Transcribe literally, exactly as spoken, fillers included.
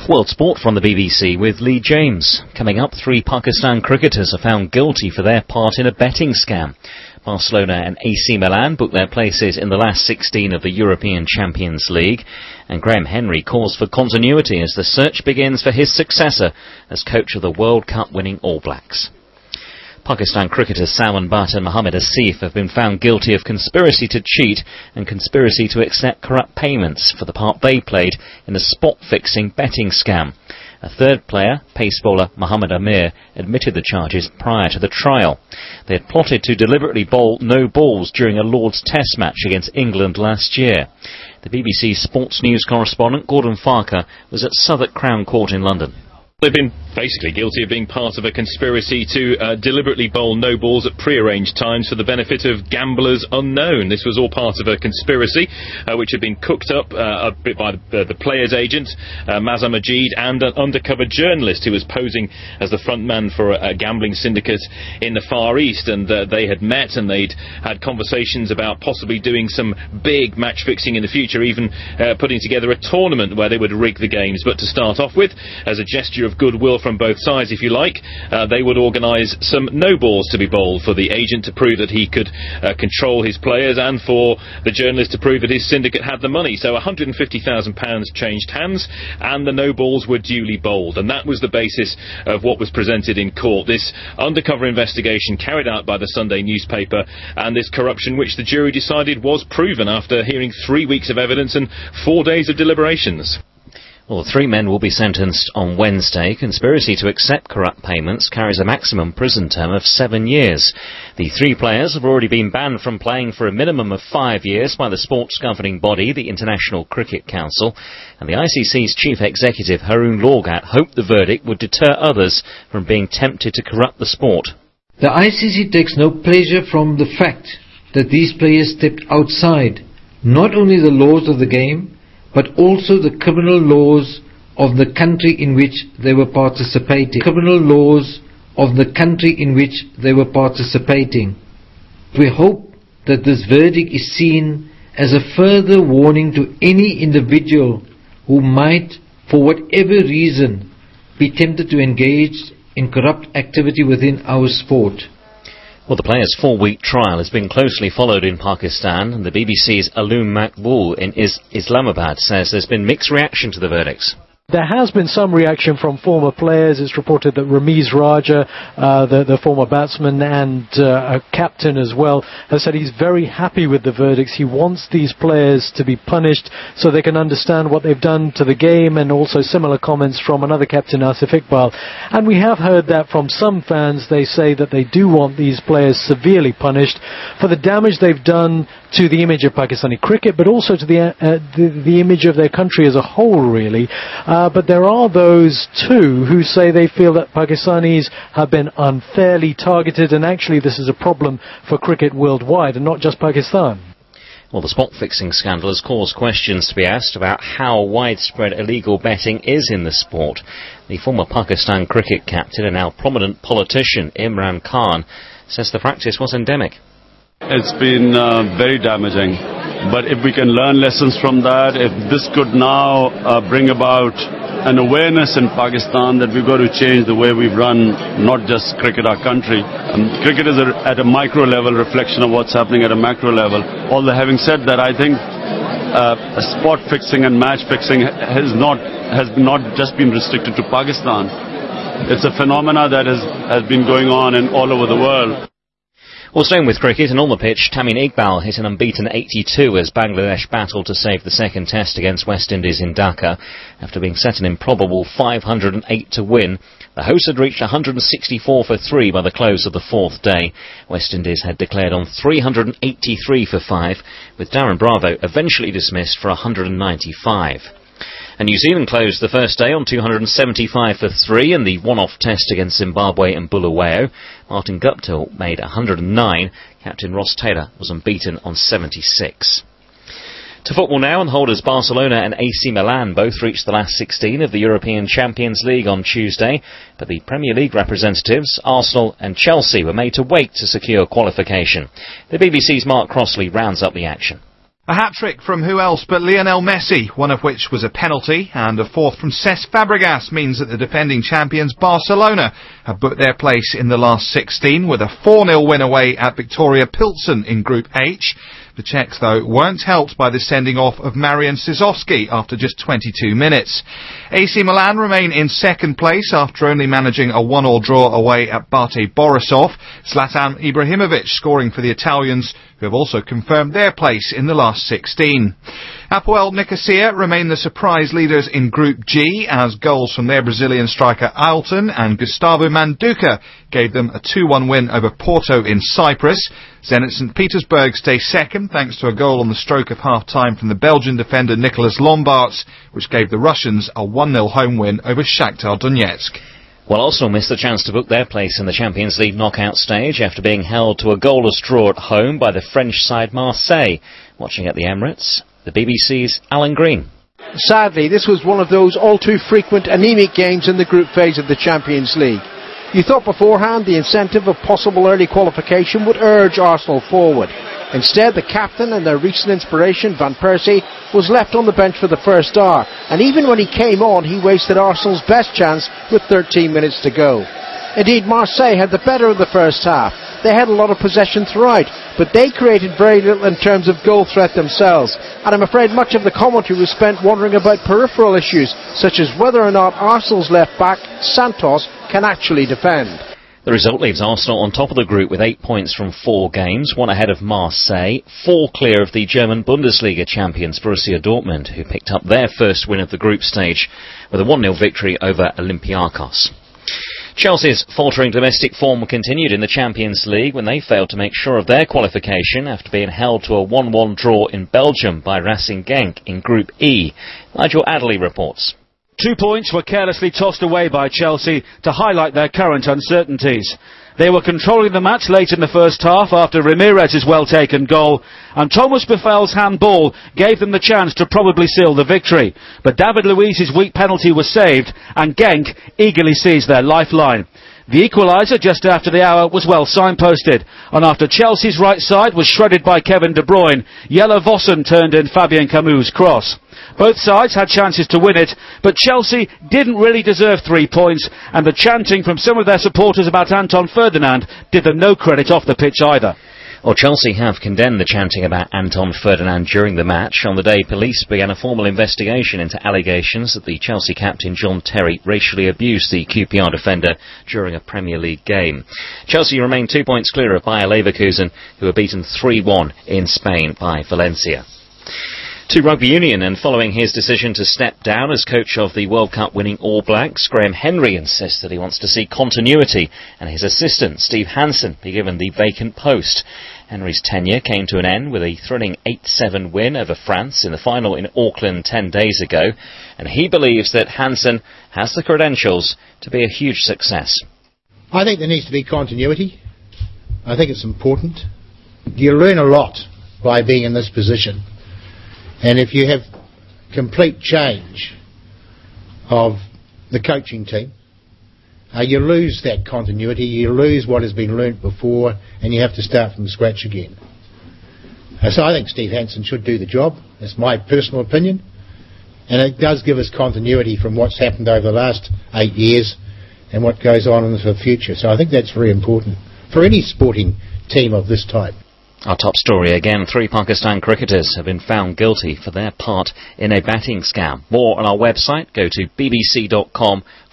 World Sport from the B B C with Lee James. Coming up, three Pakistan cricketers are found guilty for their part in a betting scam. Barcelona and A C Milan booked their places in the last sixteen of the European Champions League. And Graham Henry calls for continuity as the search begins for his successor as coach of the World Cup winning All Blacks. Pakistan cricketers Salman Butt and Mohammad Asif have been found guilty of conspiracy to cheat and conspiracy to accept corrupt payments for the part they played in a spot-fixing betting scam. A third player, pace bowler Mohammad Amir, admitted the charges prior to the trial. They had plotted to deliberately bowl no balls during a Lord's Test match against England last year. The B B C Sports News correspondent Gordon Farker was at Southwark Crown Court in London. They've been basically guilty of being part of a conspiracy to uh, deliberately bowl no balls at pre-arranged times for the benefit of gamblers unknown. This was all part of a conspiracy uh, which had been cooked up uh, a bit by the, uh, the player's agent, uh, Mazhar Majid, and an undercover journalist who was posing as the front man for a, a gambling syndicate in the Far East. And uh, they had met and they'd had conversations about possibly doing some big match fixing in the future, even uh, putting together a tournament where they would rig the games. But to start off with, as a gesture of of goodwill from both sides, if you like, uh, they would organise some no balls to be bowled for the agent to prove that he could uh, control his players, and for the journalist to prove that his syndicate had the money. So one hundred fifty thousand pounds changed hands and the no balls were duly bowled, and that was the basis of what was presented in court. This undercover investigation carried out by the Sunday newspaper, and this corruption which the jury decided was proven after hearing three weeks of evidence and four days of deliberations. Well, three men will be sentenced on Wednesday. Conspiracy to accept corrupt payments carries a maximum prison term of seven years. The three players have already been banned from playing for a minimum of five years by the sports governing body, the International Cricket Council. And the I C C's chief executive, Haroon Lorgat, hoped the verdict would deter others from being tempted to corrupt the sport. The I C C takes no pleasure from the fact that these players stepped outside not only the laws of the game, but also the criminal laws of the country in which they were participating. Criminal laws of the country in which they were participating. We hope that this verdict is seen as a further warning to any individual who might, for whatever reason, be tempted to engage in corrupt activity within our sport. Well, the players' four-week trial has been closely followed in Pakistan, and the B B C's Aloom Maqbool in Is- Islamabad says there's been mixed reaction to the verdicts. There has been some reaction from former players. It's reported that Ramiz Raja, uh, the, the former batsman and uh, a captain as well, has said he's very happy with the verdicts. He wants these players to be punished so they can understand what they've done to the game, and also similar comments from another captain, Asif Iqbal. And we have heard that from some fans. They say that they do want these players severely punished for the damage they've done to the image of Pakistani cricket, but also to the, uh, the, the image of their country as a whole, really. Uh, but there are those too who say they feel that Pakistanis have been unfairly targeted, and actually this is a problem for cricket worldwide and not just Pakistan. Well, the spot-fixing scandal has caused questions to be asked about how widespread illegal betting is in the sport. The former Pakistan cricket captain and now prominent politician Imran Khan says the practice was endemic. It's been uh, very damaging, but if we can learn lessons from that, if this could now uh, bring about an awareness in Pakistan that we've got to change the way we run not just cricket, our country. Um, cricket is a, at a micro level reflection of what's happening at a macro level. Although having said that, I think uh, spot fixing and match fixing has not has not just been restricted to Pakistan. It's a phenomena that has, has been going on in all over the world. Well, staying with cricket, and on the pitch, Tamim Iqbal hit an unbeaten eighty-two as Bangladesh battled to save the second test against West Indies in Dhaka. After being set an improbable five hundred eight to win, the hosts had reached one hundred sixty-four for three by the close of the fourth day. West Indies had declared on three hundred eighty-three for five, with Darren Bravo eventually dismissed for one hundred ninety-five. And New Zealand closed the first day on two hundred seventy-five for three in the one-off test against Zimbabwe and Bulawayo. Martin Guptill made one hundred nine. Captain Ross Taylor was unbeaten on seventy-six. To football now, and holders Barcelona and A C Milan both reached the last sixteen of the European Champions League on Tuesday, but the Premier League representatives, Arsenal and Chelsea, were made to wait to secure qualification. The B B C's Mark Crossley rounds up the action. A hat-trick from who else but Lionel Messi, one of which was a penalty, and a fourth from Cesc Fabregas means that the defending champions Barcelona have booked their place in the last sixteen with a four nil win away at Victoria Pilsen in Group H. The Czechs, though, weren't helped by the sending off of Marian Sizovski after just twenty-two minutes. A C Milan remain in second place after only managing a one all draw away at Bate Borisov. Zlatan Ibrahimovic scoring for the Italians, who have also confirmed their place in the last sixteen. Apoel Nicosia remain the surprise leaders in Group G as goals from their Brazilian striker Ailton and Gustavo Manduca gave them a two one win over Porto in Cyprus. Zenit Saint Petersburg stay second thanks to a goal on the stroke of half-time from the Belgian defender Nicolas Lombards, which gave the Russians a one nil home win over Shakhtar Donetsk. Well, Arsenal missed the chance to book their place in the Champions League knockout stage after being held to a goalless draw at home by the French side Marseille. Watching at the Emirates, the B B C's Alan Green. Sadly, this was one of those all too frequent anemic games in the group phase of the Champions League. You thought beforehand the incentive of possible early qualification would urge Arsenal forward. Instead, the captain and their recent inspiration, Van Persie, was left on the bench for the first hour, and even when he came on, he wasted Arsenal's best chance with thirteen minutes to go. Indeed, Marseille had the better of the first half. They had a lot of possession throughout, but they created very little in terms of goal threat themselves, and I'm afraid much of the commentary was spent wondering about peripheral issues, such as whether or not Arsenal's left-back, Santos, can actually defend. The result leaves Arsenal on top of the group with eight points from four games, one ahead of Marseille, four clear of the German Bundesliga champions Borussia Dortmund, who picked up their first win of the group stage with a one nil victory over Olympiacos. Chelsea's faltering domestic form continued in the Champions League when they failed to make sure of their qualification after being held to a one one draw in Belgium by Racing Genk in Group E. Nigel Adderley reports. Two points were carelessly tossed away by Chelsea to highlight their current uncertainties. They were controlling the match late in the first half after Ramirez's well-taken goal, and Thomas Buffel's handball gave them the chance to probably seal the victory. But David Luiz's weak penalty was saved, and Genk eagerly seized their lifeline. The equaliser just after the hour was well signposted, and after Chelsea's right side was shredded by Kevin De Bruyne, Jelle Vossen turned in Fabien Camus' cross. Both sides had chances to win it, but Chelsea didn't really deserve three points, and the chanting from some of their supporters about Anton Ferdinand did them no credit off the pitch either. Well, Chelsea have condemned the chanting about Anton Ferdinand during the match. On the day, police began a formal investigation into allegations that the Chelsea captain John Terry racially abused the Q P R defender during a Premier League game. Chelsea remain two points clear of Bayer Leverkusen, who were beaten three one in Spain by Valencia. To rugby union, and following his decision to step down as coach of the World Cup winning All Blacks, Graham Henry insists that he wants to see continuity and his assistant Steve Hansen be given the vacant post. Henry's tenure came to an end with a thrilling eight seven win over France in the final in Auckland ten days ago, and he believes that Hansen has the credentials to be a huge success. I think there needs to be continuity. I think it's important. You learn a lot by being in this position. And if you have complete change of the coaching team, uh, you lose that continuity, you lose what has been learnt before, and you have to start from scratch again. Uh, so I think Steve Hansen should do the job. That's my personal opinion. And it does give us continuity from what's happened over the last eight years and what goes on in the future. So I think that's very important for any sporting team of this type. Our top story again, three Pakistan cricketers have been found guilty for their part in a batting scam. More on our website, go to b b c dot com